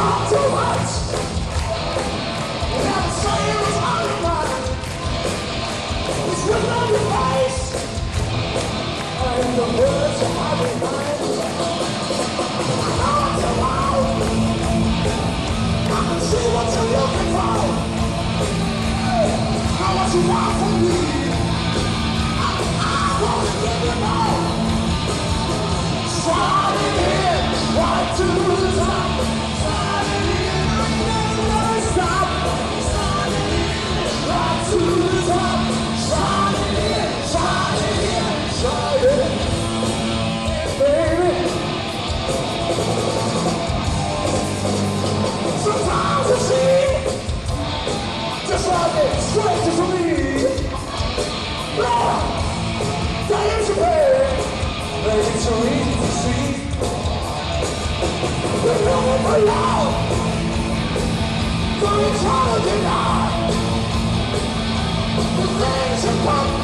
talk too much. Never say it was on your mind. It's written on your face. And the words are on your mind. I know what you want. I can see what you're looking for. I know what you want from me. I wanna give you more. Sliding in, right to the top. Sliding in, never stop. Sliding in, right to the top. Sliding in, sliding in, sliding in, baby. Sometimes you see, just like it's strangers to me. Lord, days you pay, make it so easy to see. We know it for love, but we try to deny the things you come